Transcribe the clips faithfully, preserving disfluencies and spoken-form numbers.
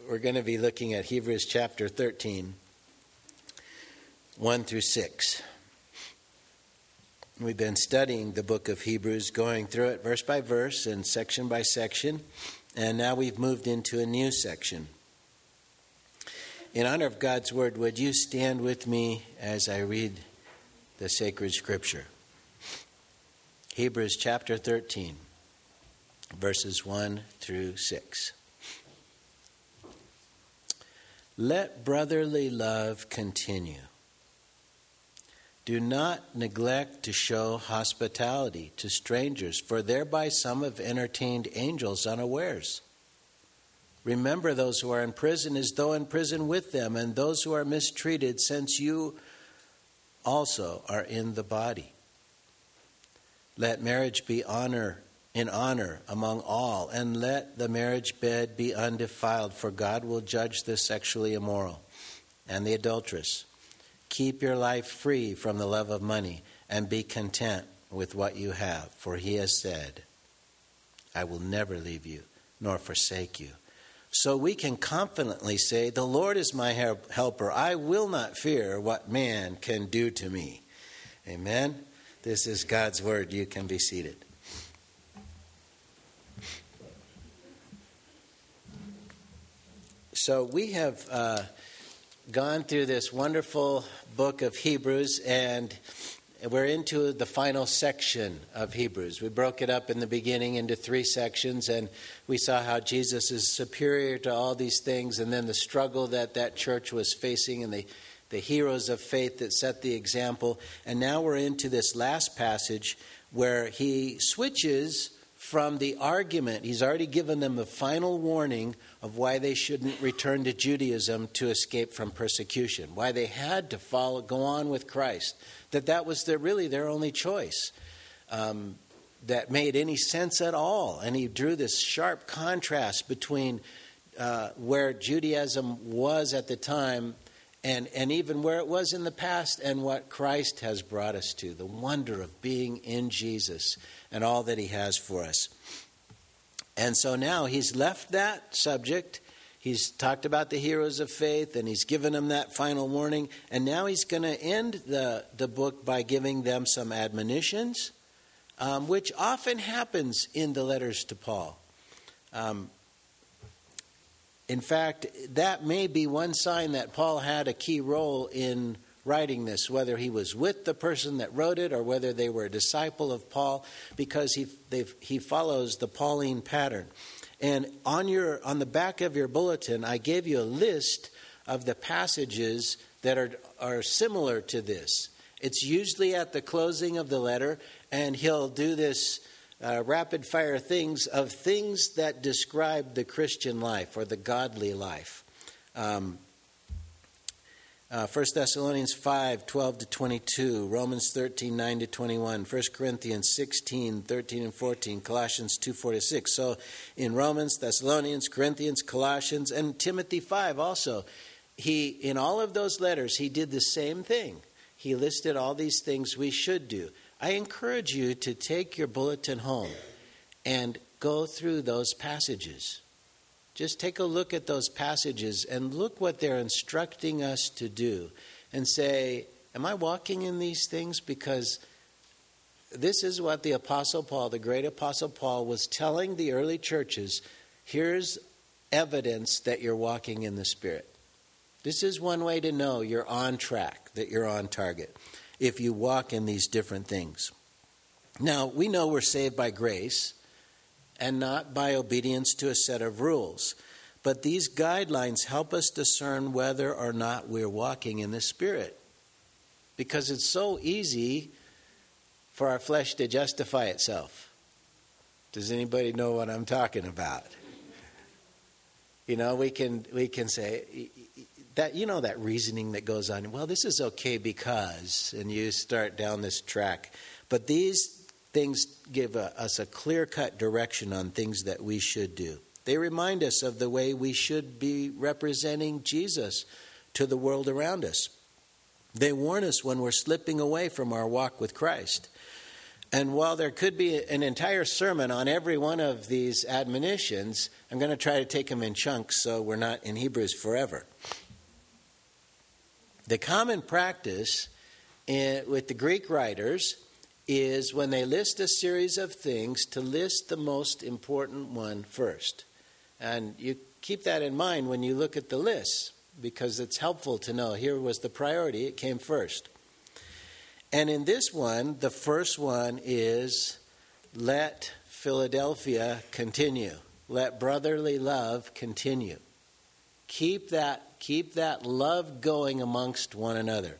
we're going to be looking at Hebrews chapter thirteen, one through six. We've been studying the book of Hebrews, going through it verse by verse and section by section, and now we've moved into a new section. In honor of God's word, would you stand with me as I read the sacred scripture? Hebrews chapter thirteen, verses one through six. Let brotherly love continue. Do not neglect to show hospitality to strangers, for thereby some have entertained angels unawares. Remember those who are in prison as though in prison with them, and those who are mistreated, since you also are in the body. Let marriage be honor in honor among all, and let the marriage bed be undefiled, for God will judge the sexually immoral and the adulterous. Keep your life free from the love of money, and be content with what you have, for he has said, I will never leave you nor forsake you. So we can confidently say, the Lord is my helper. I will not fear what man can do to me. Amen. This is God's word. You can be seated. So we have uh, gone through this wonderful book of Hebrews, and we're into the final section of Hebrews. We broke it up in the beginning into three sections, and we saw how Jesus is superior to all these things, and then the struggle that that church was facing, and the, the heroes of faith that set the example. And now we're into this last passage where he switches from the argument. He's already given them the final warning of why they shouldn't return to Judaism to escape from persecution, why they had to follow, go on with Christ, that that was their, really their only choice um, that made any sense at all. And he drew this sharp contrast between uh, where Judaism was at the time and, and even where it was in the past, and what Christ has brought us to, the wonder of being in Jesus and all that he has for us. And so now he's left that subject. He's talked about the heroes of faith, and he's given them that final warning. And now he's going to end the, the book by giving them some admonitions, um, which often happens in the letters to Paul. Um, in fact, that may be one sign that Paul had a key role in writing this, whether he was with the person that wrote it or whether they were a disciple of Paul, because he he follows the Pauline pattern. And on your on the back of your bulletin, I gave you a list of the passages that are are similar to this. It's usually at the closing of the letter, and he'll do this uh, rapid fire things of things that describe the Christian life or the godly life. Um, Uh, First Thessalonians five, twelve to twenty-two, Romans thirteen, nine to twenty-one, First Corinthians sixteen, thirteen and fourteen, Colossians two, four to six. So in Romans, Thessalonians, Corinthians, Colossians, and Timothy five also, he in all of those letters, he did the same thing. He listed all these things we should do. I encourage you to take your bulletin home and go through those passages. Just take a look at those passages and look what they're instructing us to do and say, am I walking in these things? Because this is what the Apostle Paul, the great Apostle Paul, was telling the early churches. Here's evidence that you're walking in the Spirit. This is one way to know you're on track, that you're on target, if you walk in these different things. Now, we know we're saved by grace and not by obedience to a set of rules. But these guidelines help us discern whether or not we're walking in the Spirit. Because it's so easy for our flesh to justify itself. Does anybody know what I'm talking about? You know, we can we can say that, you know, that reasoning that goes on. Well, this is okay because, and you start down this track. But these things give a, us a clear-cut direction on things that we should do. They remind us of the way we should be representing Jesus to the world around us. They warn us when we're slipping away from our walk with Christ. And while there could be an entire sermon on every one of these admonitions, I'm going to try to take them in chunks so we're not in Hebrews forever. The common practice in, with the Greek writers is when they list a series of things to list the most important one first. And you keep that in mind when you look at the lists, because it's helpful to know here was the priority, it came first. And in this one, the first one is let Philadelphia continue. Let brotherly love continue. Keep that, keep that love going amongst one another.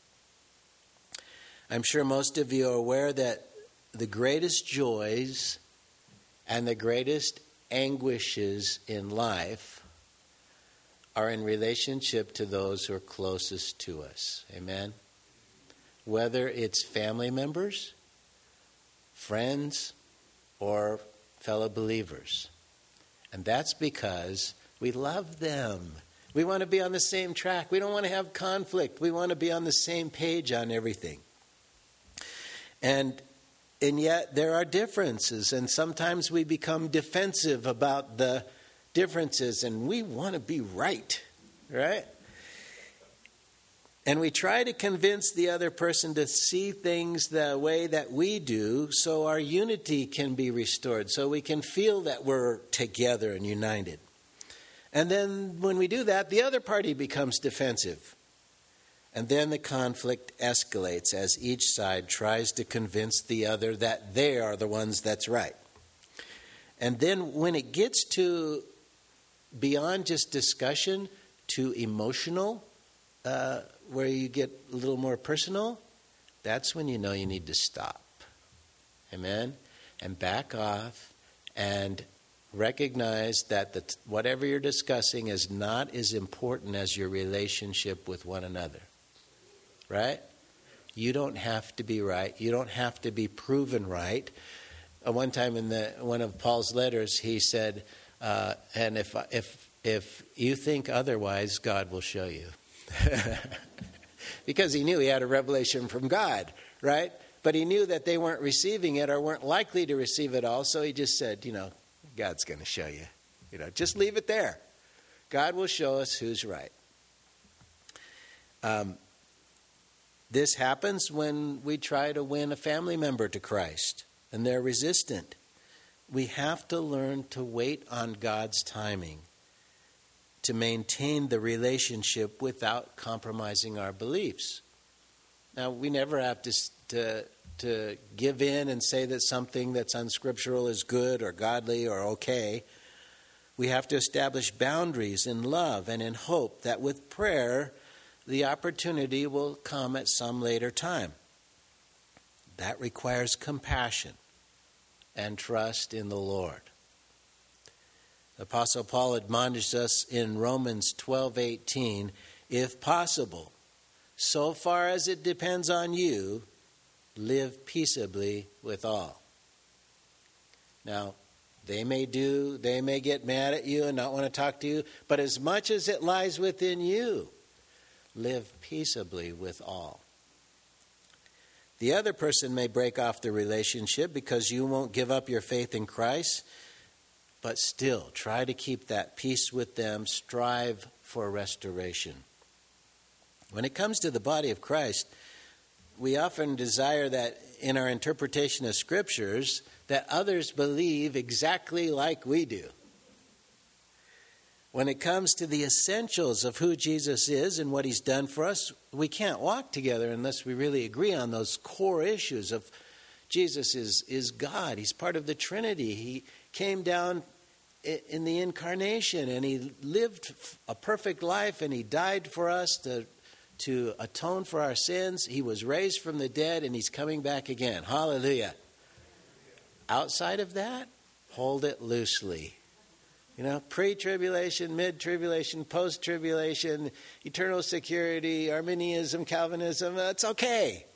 I'm sure most of you are aware that the greatest joys and the greatest anguishes in life are in relationship to those who are closest to us. Amen? Whether it's family members, friends, or fellow believers. And that's because we love them. We want to be on the same track. We don't want to have conflict. We want to be on the same page on everything. And and yet there are differences, and sometimes we become defensive about the differences, and we want to be right, right? And we try to convince the other person to see things the way that we do so our unity can be restored, so we can feel that we're together and united. And then when we do that, the other party becomes defensive. And then the conflict escalates as each side tries to convince the other that they are the ones that's right. And then when it gets to beyond just discussion to emotional, uh, where you get a little more personal, that's when you know you need to stop. Amen? And back off and recognize that the, whatever you're discussing is not as important as your relationship with one another. Right? You don't have to be right. You don't have to be proven right. Uh, one time in the one of Paul's letters, he said, uh, and if if if you think otherwise, God will show you. Because he knew he had a revelation from God, right? But he knew that they weren't receiving it or weren't likely to receive it all, so he just said, you know, God's going to show you. You know, just leave it there. God will show us who's right. Um, this happens when we try to win a family member to Christ and they're resistant. We have to learn to wait on God's timing to maintain the relationship without compromising our beliefs. Now, we never have to, to, to give in and say that something that's unscriptural is good or godly or okay. We have to establish boundaries in love and in hope that with prayer, the opportunity will come at some later time. That requires compassion and trust in the Lord. The Apostle Paul admonishes us in Romans twelve eighteen, if possible, so far as it depends on you, live peaceably with all. Now, they may do, they may get mad at you and not want to talk to you, but as much as it lies within you, live peaceably with all. The other person may break off the relationship because you won't give up your faith in Christ, but still try to keep that peace with them. Strive for restoration. When it comes to the body of Christ, we often desire that in our interpretation of scriptures that others believe exactly like we do. When it comes to the essentials of who Jesus is and what he's done for us, we can't walk together unless we really agree on those core issues of Jesus is, is God. He's part of the Trinity. He came down in the incarnation and he lived a perfect life and he died for us to, to atone for our sins. He was raised from the dead and he's coming back again. Hallelujah. Outside of that, hold it loosely. You know, pre-tribulation, mid-tribulation, post-tribulation, eternal security, Arminianism, Calvinism, that's okay.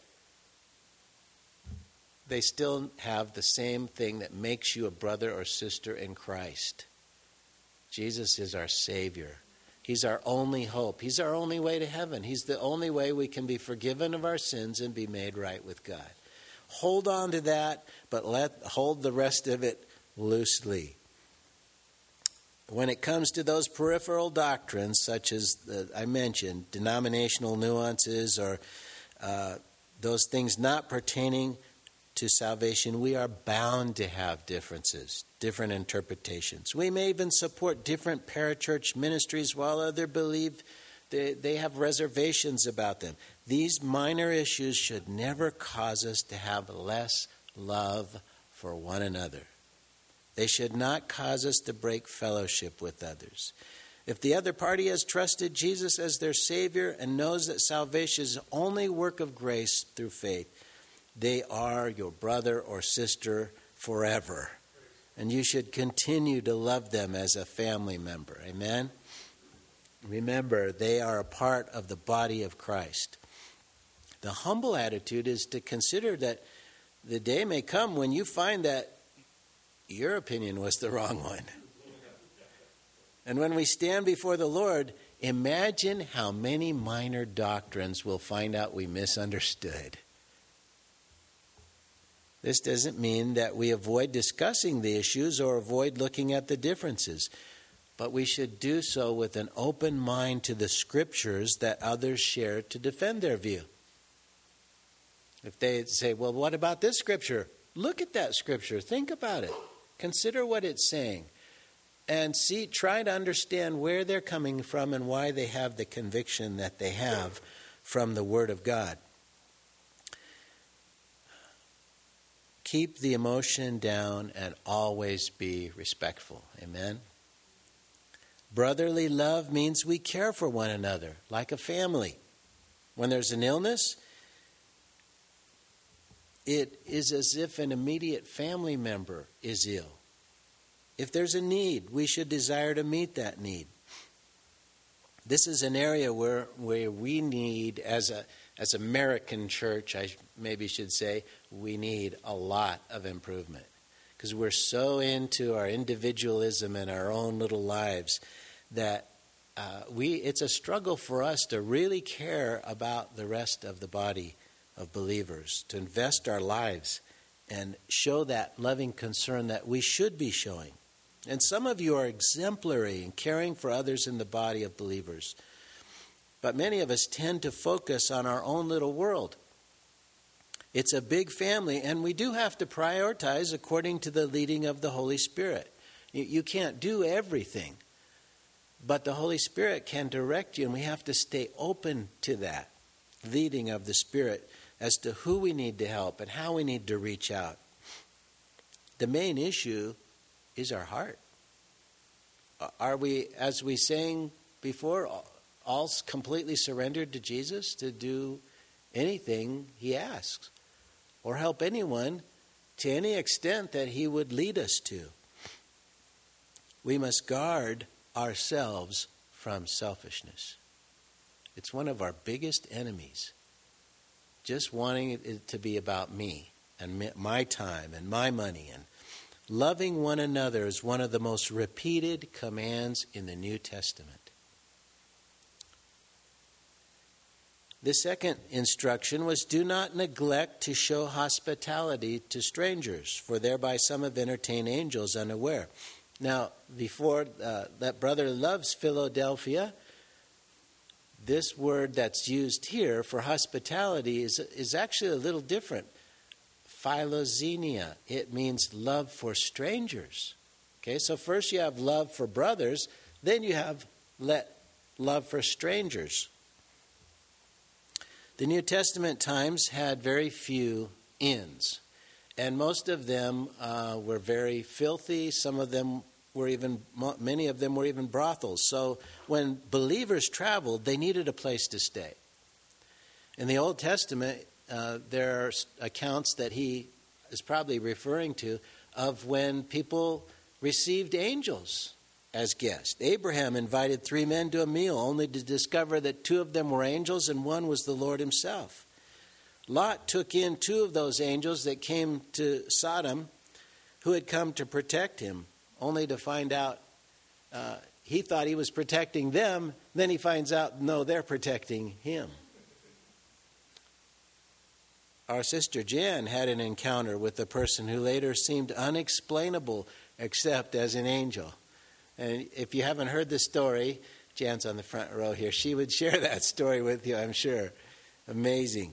They still have the same thing that makes you a brother or sister in Christ. Jesus is our Savior. He's our only hope. He's our only way to heaven. He's the only way we can be forgiven of our sins and be made right with God. hold on to that, but let hold the rest of it loosely. When it comes to those peripheral doctrines, such as the, I mentioned, denominational nuances or uh, those things not pertaining to salvation, we are bound to have differences, different interpretations. We may even support different parachurch ministries while others believe they, they have reservations about them. These minor issues should never cause us to have less love for one another. They should not cause us to break fellowship with others. If the other party has trusted Jesus as their Savior and knows that salvation is only work of grace through faith, they are your brother or sister forever. And you should continue to love them as a family member. Amen? Remember, they are a part of the body of Christ. The humble attitude is to consider that the day may come when you find that your opinion was the wrong one. And when we stand before the Lord, imagine how many minor doctrines we'll find out we misunderstood. This doesn't mean that we avoid discussing the issues or avoid looking at the differences, but we should do so with an open mind to the scriptures that others share to defend their view. If they say, well, what about this scripture? Look at that scripture. Think about it. Consider what it's saying. And see, try to understand where they're coming from and why they have the conviction that they have from the Word of God. Keep the emotion down and always be respectful. Amen? Brotherly love means we care for one another like a family. When there's an illness, it is as if an immediate family member is ill. If there's a need, we should desire to meet that need. This is an area where, where we need, as a as American church, I maybe should say, we need a lot of improvement. Because we're so into our individualism and our own little lives that uh, we it's a struggle for us to really care about the rest of the body of believers, to invest our lives and show that loving concern that we should be showing. And some of you are exemplary in caring for others in the body of believers. But many of us tend to focus on our own little world. It's a big family, and we do have to prioritize according to the leading of the Holy Spirit. You, you can't do everything, but the Holy Spirit can direct you, and we have to stay open to that leading of the Spirit as to who we need to help and how we need to reach out. The main issue is our heart. Are we, as we sang before, all completely surrendered to Jesus to do anything he asks or help anyone to any extent that he would lead us to? We must guard ourselves from selfishness. It's one of our biggest enemies. Just wanting it to be about me and my time and my money. And loving one another is one of the most repeated commands in the New Testament. The second instruction was, do not neglect to show hospitality to strangers, for thereby some have entertained angels unaware. Now, before uh, that brother loves Philadelphia, this word that's used here for hospitality is, is actually a little different. Philoxenia. It means love for strangers. Okay, so first you have love for brothers, then you have let, love for strangers. The New Testament times had very few inns, and most of them uh, were very filthy. Some of them were even, many of them were even brothels. So when believers traveled, they needed a place to stay. In the Old Testament, uh, there are accounts that he is probably referring to of when people received angels as guests. Abraham invited three men to a meal only to discover that two of them were angels and one was the Lord himself. Lot took in two of those angels that came to Sodom who had come to protect him, only to find out uh, he thought he was protecting them. Then he finds out, no, they're protecting him. our sister Jan had an encounter with a person who later seemed unexplainable except as an angel. And if you haven't heard the story, Jan's on the front row here. She would share that story with you, I'm sure. Amazing.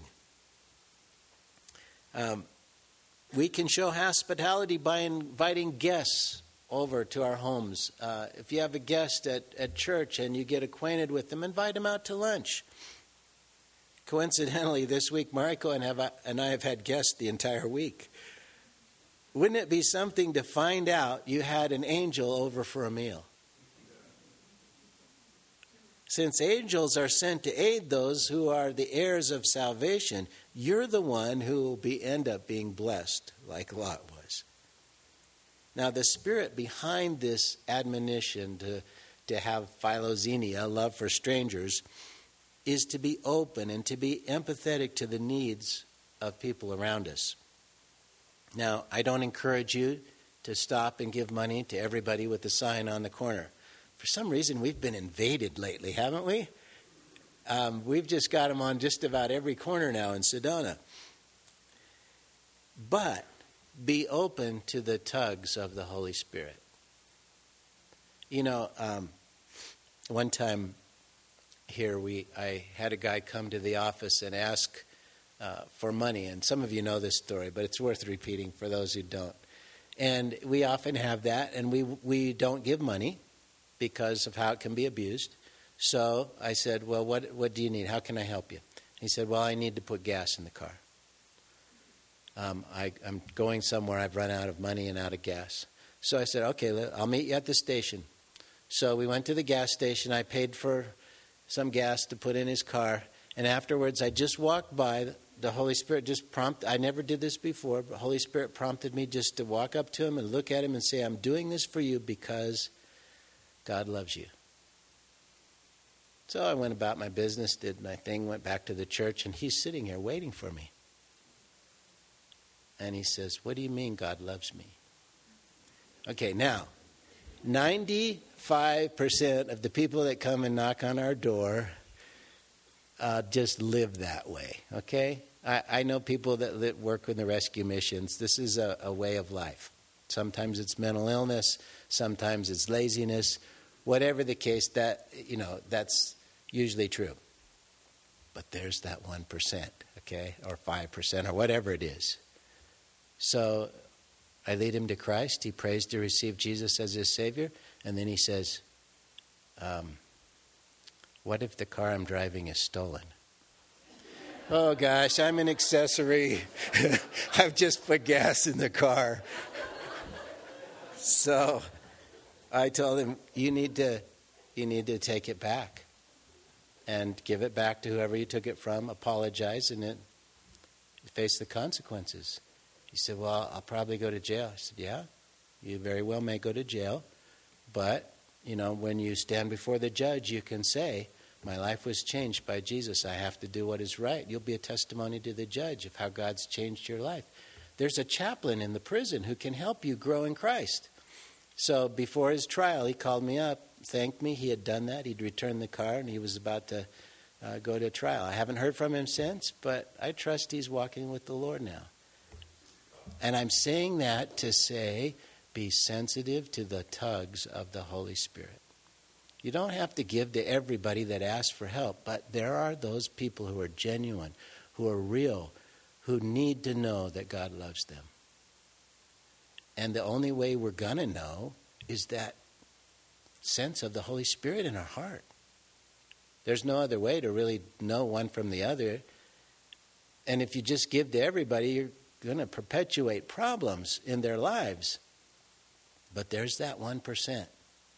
Um, we can show hospitality by inviting guests over to our homes. Uh, if you have a guest at, at church and you get acquainted with them, invite them out to lunch. Coincidentally, this week, Mariko and, have, and I have had guests the entire week. Wouldn't it be something to find out you had an angel over for a meal? Since angels are sent to aid those who are the heirs of salvation, you're the one who will be, end up being blessed, like Lot was. Now, the spirit behind this admonition to, to have philoxenia, love for strangers, is to be open and to be empathetic to the needs of people around us. Now, I don't encourage you to stop and give money to everybody with a sign on the corner. For some reason, we've been invaded lately, haven't we? Um, we've just got them on just about every corner now in Sedona. But be open to the tugs of the Holy Spirit. You know, um, one time here we I had a guy come to the office and ask uh, for money. And some of you know this story, but it's worth repeating for those who don't. And we often have that, and we we don't give money because of how it can be abused. So I said, well, what what do you need? How can I help you? He said, well, I need to put gas in the car. Um, I, I'm going somewhere. I've run out of money and out of gas. So I said, okay, I'll meet you at the station. So we went to the gas station. I paid for some gas to put in his car. And afterwards, I just walked by. The Holy Spirit just prompted. I never did this before, but the Holy Spirit prompted me just to walk up to him and look at him and say, I'm doing this for you because God loves you. So I went about my business, did my thing, went back to the church, and he's sitting here waiting for me. And he says, what do you mean God loves me? Okay, now, ninety-five percent of the people that come and knock on our door uh, just live that way, okay? I, I know people that, that work in the rescue missions. This is a, a way of life. Sometimes it's mental illness. Sometimes it's laziness. Whatever the case, that you know, that's usually true. But there's that one percent, okay, or five percent, or whatever it is. So I lead him to Christ. He prays to receive Jesus as his Savior. And then he says, um, what if the car I'm driving is stolen? Oh, gosh, I'm an accessory. I've just put gas in the car. So I told him, you need to, you need to take it back and give it back to whoever you took it from, apologize, and then face the consequences. He said, well, I'll probably go to jail. I said, yeah, you very well may go to jail. But, you know, when you stand before the judge, you can say, my life was changed by Jesus. I have to do what is right. You'll be a testimony to the judge of how God's changed your life. There's a chaplain in the prison who can help you grow in Christ. So before his trial, he called me up, thanked me. He had done that. He'd returned the car, and he was about to uh, go to trial. I haven't heard from him since, but I trust he's walking with the Lord now. And I'm saying that to say, be sensitive to the tugs of the Holy Spirit. You don't have to give to everybody that asks for help, but there are those people who are genuine, who are real, who need to know that God loves them. And the only way we're going to know is that sense of the Holy Spirit in our heart. There's no other way to really know one from the other. And if you just give to everybody, you're going to perpetuate problems in their lives. But there's that one percent.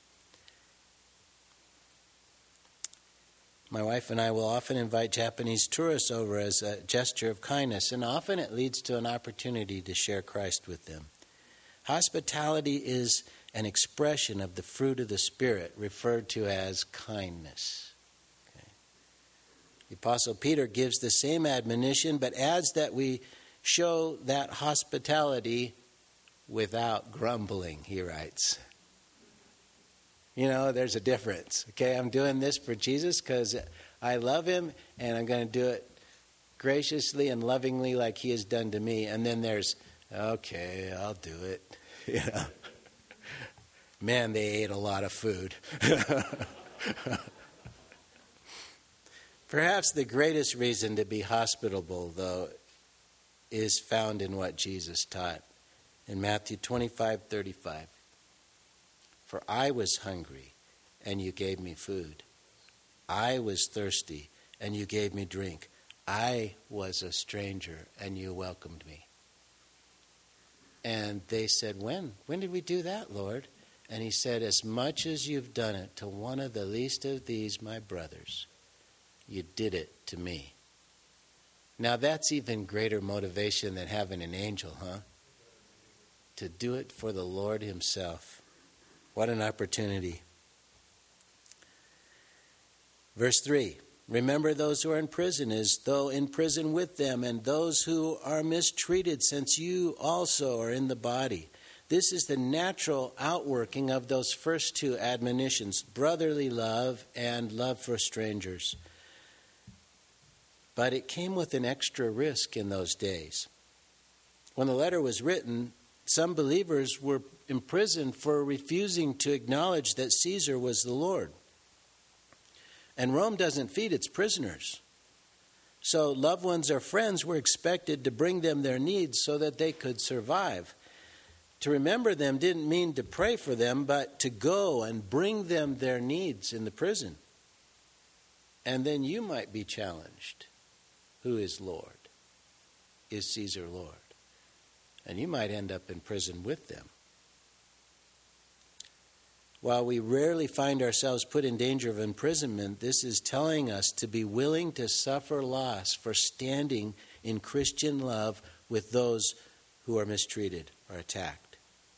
My wife and I will often invite Japanese tourists over as a gesture of kindness, and often it leads to an opportunity to share Christ with them. Hospitality is an expression of the fruit of the Spirit, referred to as kindness. Okay. The Apostle Peter gives the same admonition, but adds that we show that hospitality without grumbling, he writes. You know, there's a difference. Okay, I'm doing this for Jesus because I love him, and I'm going to do it graciously and lovingly like he has done to me. And then there's, okay, I'll do it. You know, man, they ate a lot of food. Perhaps the greatest reason to be hospitable, though, is found in what Jesus taught in Matthew twenty-five thirty-five. For I was hungry, and you gave me food. I was thirsty, and you gave me drink. I was a stranger, and you welcomed me. And they said, when? When did we do that, Lord? And he said, as much as you've done it to one of the least of these, my brothers, you did it to me. Now that's even greater motivation than having an angel, huh? To do it for the Lord himself. What an opportunity. Verse three, remember those who are in prison as though in prison with them, and those who are mistreated, since you also are in the body. This is the natural outworking of those first two admonitions, brotherly love and love for strangers. But it came with an extra risk in those days. When the letter was written, some believers were imprisoned for refusing to acknowledge that Caesar was the Lord. And Rome doesn't feed its prisoners. So loved ones or friends were expected to bring them their needs so that they could survive. To remember them didn't mean to pray for them, but to go and bring them their needs in the prison. And then you might be challenged. Who is Lord? Is Caesar Lord? And you might end up in prison with them. While we rarely find ourselves put in danger of imprisonment, this is telling us to be willing to suffer loss for standing in Christian love with those who are mistreated or attacked.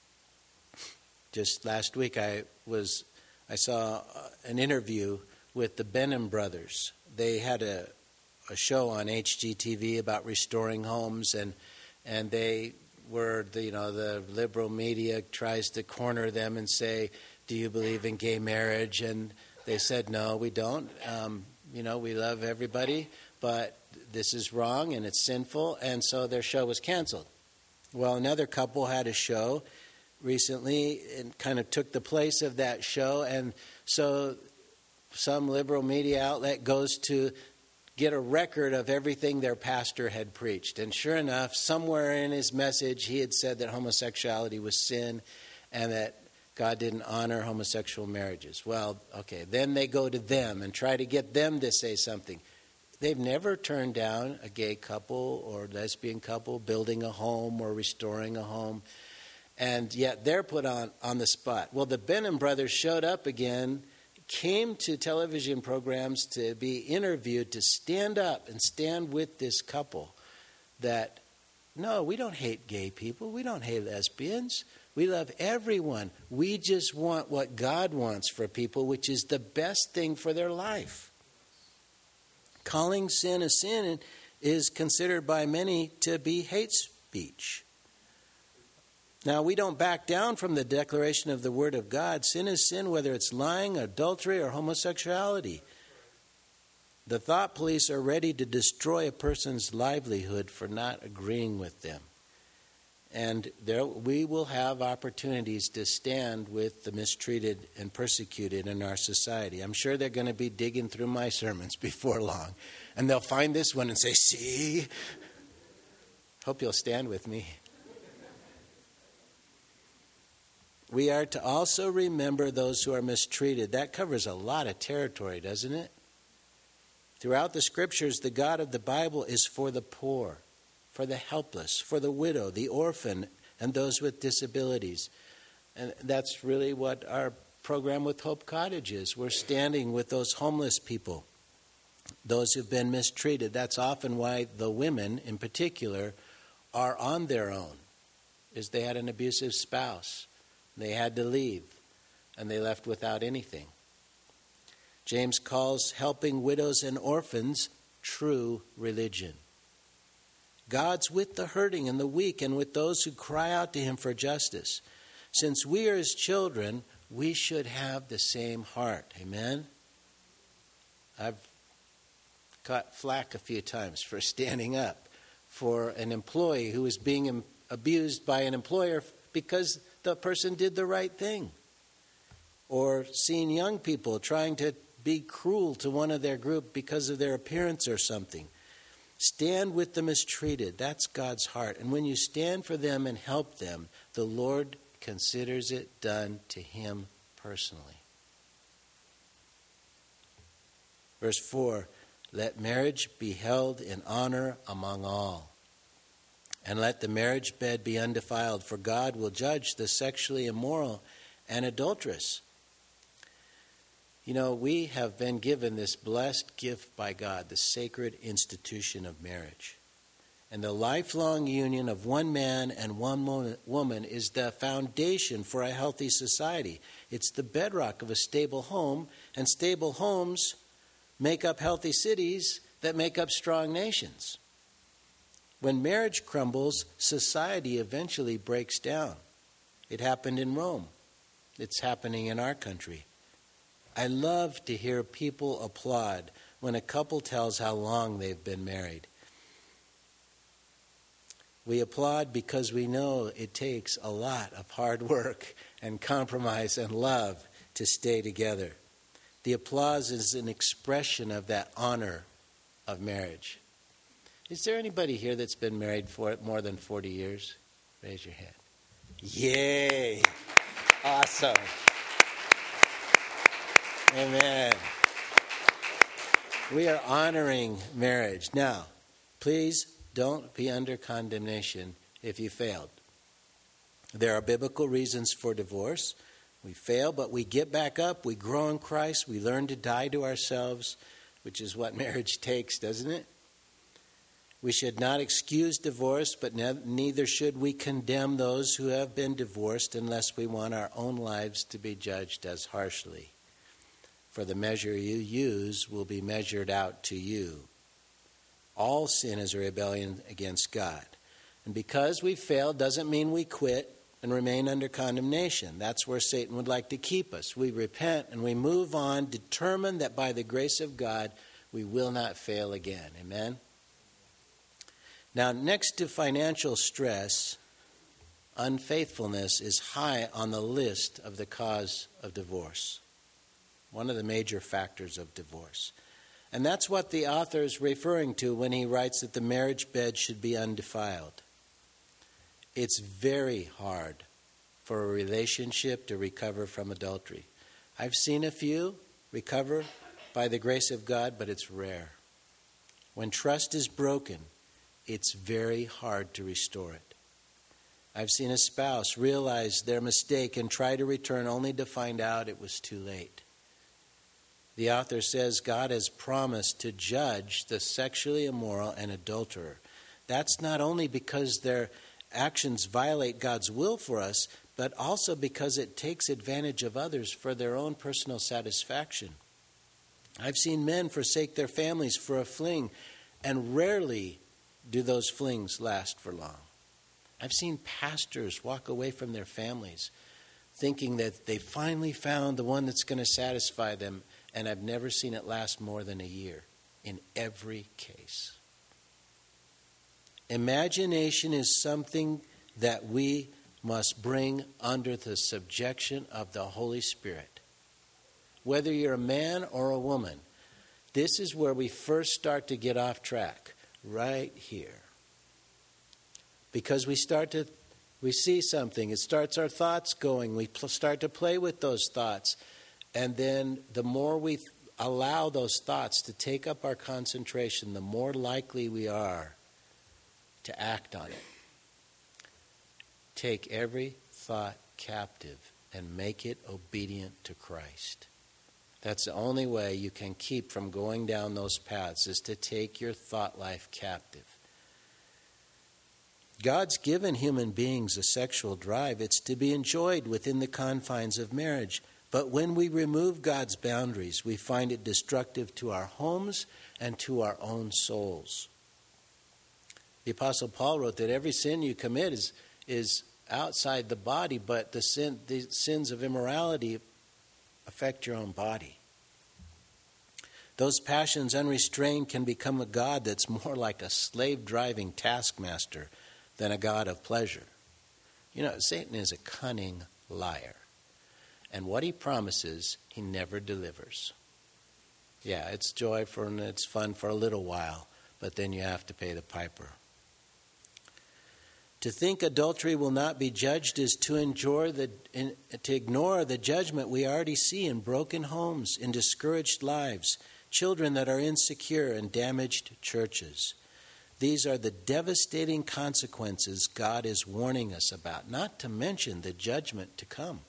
Just last week I was I saw an interview with the Benham brothers. They had a, a show on H G T V about restoring homes, and and they were the, you know the liberal media tries to corner them and say, do you believe in gay marriage? And they said, no, we don't. Um, you know, we love everybody, but this is wrong and it's sinful. And so their show was canceled. Well, another couple had a show recently and kind of took the place of that show. And so some liberal media outlet goes to get a record of everything their pastor had preached. And sure enough, somewhere in his message, he had said that homosexuality was sin and that God didn't honor homosexual marriages. Well, okay, then they go to them and try to get them to say something. They've never turned down a gay couple or lesbian couple building a home or restoring a home, and yet they're put on, on the spot. Well, the Benham brothers showed up again, came to television programs to be interviewed, to stand up and stand with this couple that, no, we don't hate gay people, we don't hate lesbians. We love everyone. We just want what God wants for people, which is the best thing for their life. Calling sin a sin is considered by many to be hate speech. Now, we don't back down from the declaration of the Word of God. Sin is sin, whether it's lying, adultery, or homosexuality. The thought police are ready to destroy a person's livelihood for not agreeing with them. And there, we will have opportunities to stand with the mistreated and persecuted in our society. I'm sure they're going to be digging through my sermons before long. And they'll find this one and say, see? Hope you'll stand with me. We are to also remember those who are mistreated. That covers a lot of territory, doesn't it? Throughout the scriptures, the God of the Bible is for the poor, for the helpless, for the widow, the orphan, and those with disabilities. And that's really what our program with Hope Cottage is. We're standing with those homeless people, those who've been mistreated. That's often why the women, in particular, are on their own, is they had an abusive spouse. They had to leave, and they left without anything. James calls helping widows and orphans true religion. God's with the hurting and the weak and with those who cry out to him for justice. Since we are his children, we should have the same heart. Amen? I've, a caught flack a few times for standing up for an employee who was being abused by an employer because the person did the right thing. Or seen young people trying to be cruel to one of their group because of their appearance or something. Stand with the mistreated. That's God's heart. And when you stand for them and help them, the Lord considers it done to him personally. Verse four, let marriage be held in honor among all. And let the marriage bed be undefiled, for God will judge the sexually immoral and adulterous. You know, we have been given this blessed gift by God, the sacred institution of marriage. And the lifelong union of one man and one woman is the foundation for a healthy society. It's the bedrock of a stable home, and stable homes make up healthy cities that make up strong nations. When marriage crumbles, society eventually breaks down. It happened in Rome. It's happening in our country. I love to hear people applaud when a couple tells how long they've been married. We applaud because we know it takes a lot of hard work and compromise and love to stay together. The applause is an expression of that honor of marriage. Is there anybody here that's been married for more than forty years? Raise your hand. Yay! Awesome. Amen. We are honoring marriage. Now, please don't be under condemnation if you failed. There are biblical reasons for divorce. We fail, but we get back up. We grow in Christ. We learn to die to ourselves, which is what marriage takes, doesn't it? We should not excuse divorce, but ne- neither should we condemn those who have been divorced unless we want our own lives to be judged as harshly. For the measure you use will be measured out to you. All sin is a rebellion against God. And because we failed doesn't mean we quit and remain under condemnation. That's where Satan would like to keep us. We repent and we move on, determined that by the grace of God, we will not fail again. Amen? Now, next to financial stress, unfaithfulness is high on the list of the cause of divorce. One of the major factors of divorce. And that's what the author is referring to when he writes that the marriage bed should be undefiled. It's very hard for a relationship to recover from adultery. I've seen a few recover by the grace of God, but it's rare. When trust is broken, it's very hard to restore it. I've seen a spouse realize their mistake and try to return only to find out it was too late. The author says God has promised to judge the sexually immoral and adulterer. That's not only because their actions violate God's will for us, but also because it takes advantage of others for their own personal satisfaction. I've seen men forsake their families for a fling, and rarely do those flings last for long. I've seen pastors walk away from their families thinking that they finally found the one that's going to satisfy them, and I've never seen it last more than a year in every case. Imagination is something that we must bring under the subjection of the Holy Spirit. Whether you're a man or a woman, this is where we first start to get off track, right here. Because we start to, we see something, it starts our thoughts going, we pl- start to play with those thoughts. And then the more we th- allow those thoughts to take up our concentration, the more likely we are to act on it. Take every thought captive and make it obedient to Christ. That's the only way you can keep from going down those paths, is to take your thought life captive. God's given human beings a sexual drive. It's to be enjoyed within the confines of marriage. But when we remove God's boundaries, we find it destructive to our homes and to our own souls. The Apostle Paul wrote that every sin you commit is, is outside the body, but the, sin, the sins of immorality affect your own body. Those passions unrestrained can become a God that's more like a slave-driving taskmaster than a God of pleasure. You know, Satan is a cunning liar. And what he promises, he never delivers. Yeah, it's joy for and it's fun for a little while, but then you have to pay the piper. To think adultery will not be judged is to enjoy the in, to ignore the judgment we already see in broken homes, in discouraged lives, children that are insecure, and damaged churches. These are the devastating consequences God is warning us about, not to mention the judgment to come.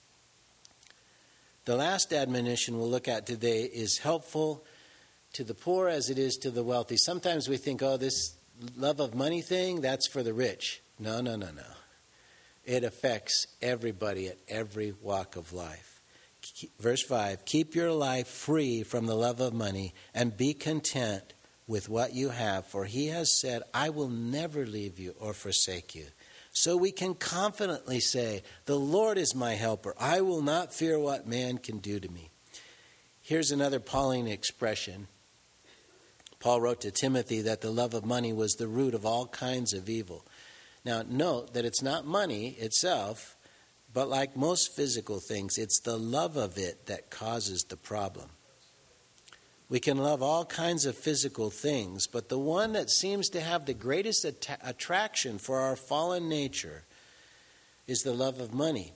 The last admonition we'll look at today is helpful to the poor as it is to the wealthy. Sometimes we think, oh, this love of money thing, that's for the rich. No, no, no, no. It affects everybody at every walk of life. Verse five, keep your life free from the love of money and be content with what you have, for he has said, I will never leave you or forsake you. So we can confidently say, the Lord is my helper. I will not fear what man can do to me. Here's another Pauline expression. Paul wrote to Timothy that the love of money was the root of all kinds of evil. Now, note that it's not money itself, but like most physical things, it's the love of it that causes the problem. We can love all kinds of physical things, but the one that seems to have the greatest att- attraction for our fallen nature is the love of money.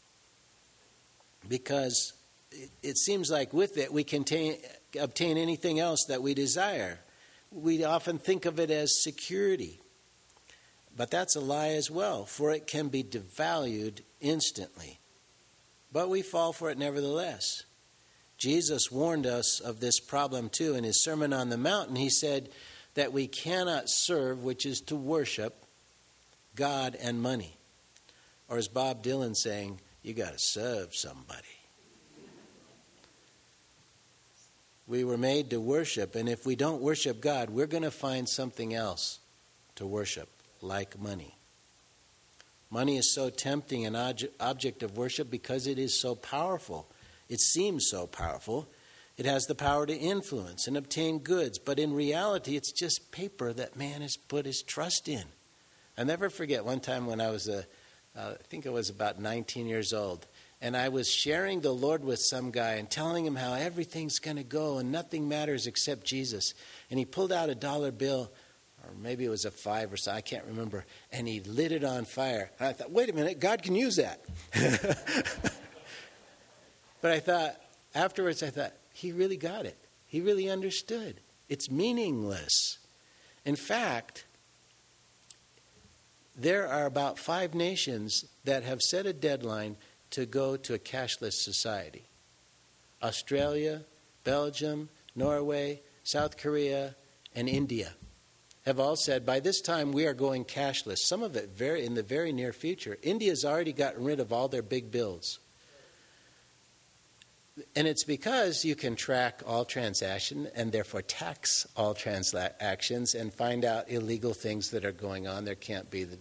Because it, it seems like with it we can ta- obtain anything else that we desire. We often think of it as security. But that's a lie as well, for it can be devalued instantly. But we fall for it nevertheless. Jesus warned us of this problem too in his Sermon on the Mount. He said that we cannot serve, which is to worship, God and money. Or as Bob Dylan saying, you got to serve somebody. We were made to worship, and if we don't worship God, we're going to find something else to worship, like money. Money is so tempting an object of worship because it is so powerful. It seems so powerful. It has the power to influence and obtain goods, but in reality, it's just paper that man has put his trust in. I'll never forget one time when I was, a, uh, I think I was about nineteen years old, and I was sharing the Lord with some guy and telling him how everything's going to go and nothing matters except Jesus. And he pulled out a dollar bill, or maybe it was a five or so, I can't remember, and he lit it on fire. And I thought, wait a minute, God can use that. But I thought, afterwards I thought, he really got it. He really understood. It's meaningless. In fact, there are about five nations that have set a deadline to go to a cashless society. Australia, Belgium, Norway, South Korea, and India have all said, by this time we are going cashless. Some of it very in the very near future. India's already gotten rid of all their big bills. And it's because you can track all transactions and therefore tax all transactions and find out illegal things that are going on. There can't be the...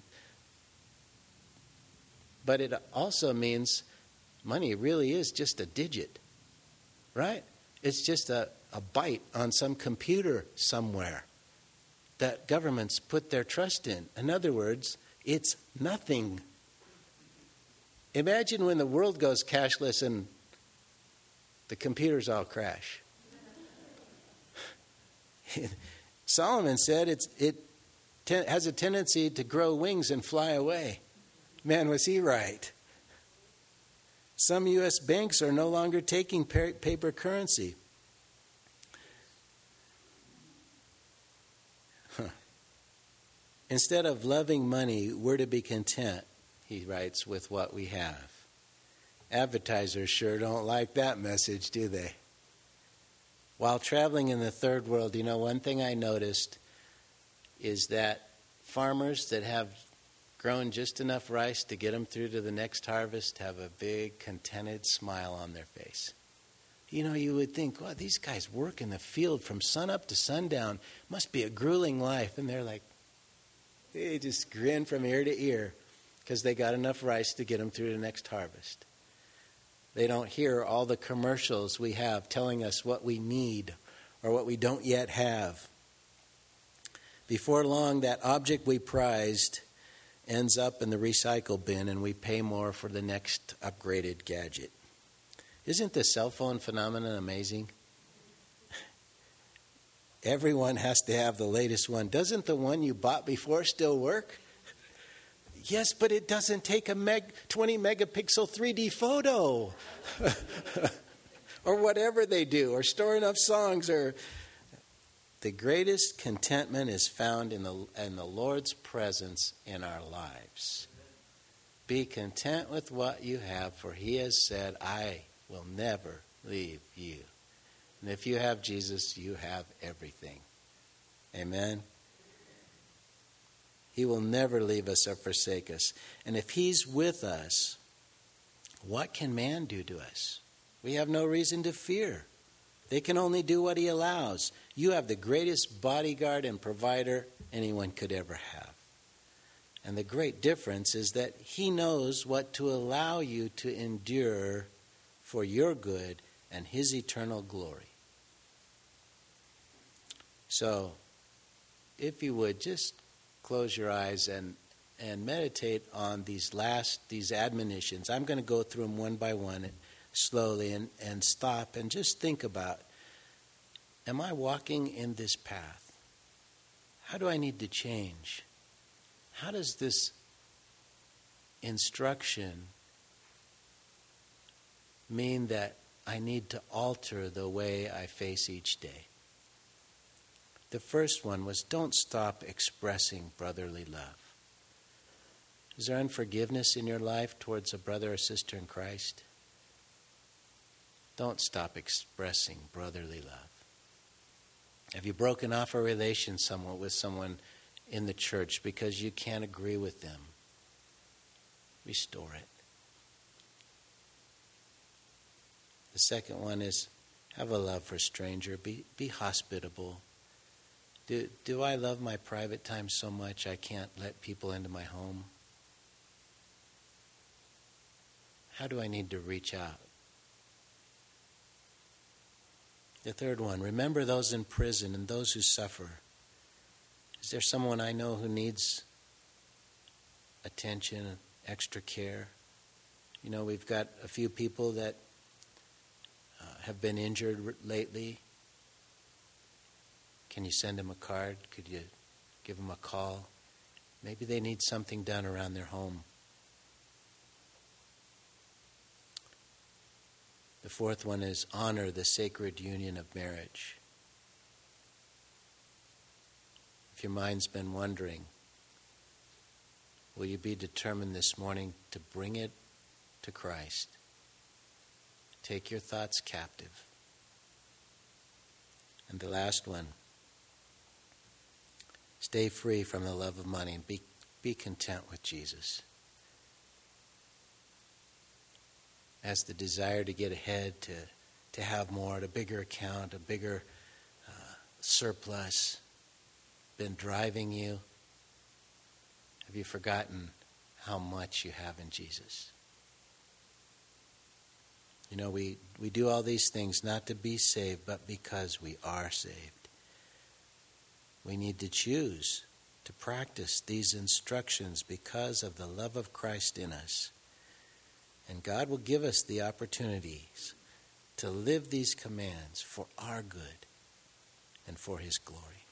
But it also means money really is just a digit, right? It's just a, a byte on some computer somewhere that governments put their trust in. In other words, it's nothing. Imagine when the world goes cashless and the computers all crash. Solomon said it's, it ten, has a tendency to grow wings and fly away. Man, was he right. Some U S banks are no longer taking pa- paper currency. Huh. Instead of loving money, we're to be content, he writes, with what we have. Advertisers sure don't like that message, do they? While traveling in the third world, you know, one thing I noticed is that farmers that have grown just enough rice to get them through to the next harvest have a big, contented smile on their face. You know, you would think, well, these guys work in the field from sunup to sundown. Must be a grueling life. And they're like, they just grin from ear to ear because they got enough rice to get them through the next harvest. They don't hear all the commercials we have telling us what we need or what we don't yet have. Before long, that object we prized ends up in the recycle bin and we pay more for the next upgraded gadget. Isn't the cell phone phenomenon amazing? Everyone has to have the latest one. Doesn't the one you bought before still work? Yes, but it doesn't take a meg, twenty megapixel three D photo. Or whatever they do, or store enough songs. Or the greatest contentment is found in the in the Lord's presence in our lives. Be content with what you have, for he has said, I will never leave you. And if you have Jesus, you have everything. Amen? He will never leave us or forsake us. And if he's with us, what can man do to us? We have no reason to fear. They can only do what he allows. You have the greatest bodyguard and provider anyone could ever have. And the great difference is that he knows what to allow you to endure for your good and his eternal glory. So, if you would, just close your eyes and, and meditate on these last, these admonitions. I'm going to go through them one by one slowly and, and stop and just think about, am I walking in this path? How do I need to change? How does this instruction mean that I need to alter the way I face each day? The first one was, don't stop expressing brotherly love. Is there unforgiveness in your life towards a brother or sister in Christ? Don't stop expressing brotherly love. Have you broken off a relation somewhat with someone in the church because you can't agree with them? Restore it. The second one is, have a love for a stranger. Be, be hospitable. Do, do I love my private time so much I can't let people into my home? How do I need to reach out? The third one, remember those in prison and those who suffer. Is there someone I know who needs attention, extra care? You know, we've got a few people that uh, have been injured lately. Can you send them a card? Could you give them a call? Maybe they need something done around their home. The fourth one is honor the sacred union of marriage. If your mind's been wondering, will you be determined this morning to bring it to Christ? Take your thoughts captive. And the last one, stay free from the love of money and be, be content with Jesus. As the desire to get ahead, to, to have more, a bigger account, a bigger uh, surplus, been driving you? Have you forgotten how much you have in Jesus? You know, we, we do all these things not to be saved, but because we are saved. We need to choose to practice these instructions because of the love of Christ in us. And God will give us the opportunities to live these commands for our good and for his glory.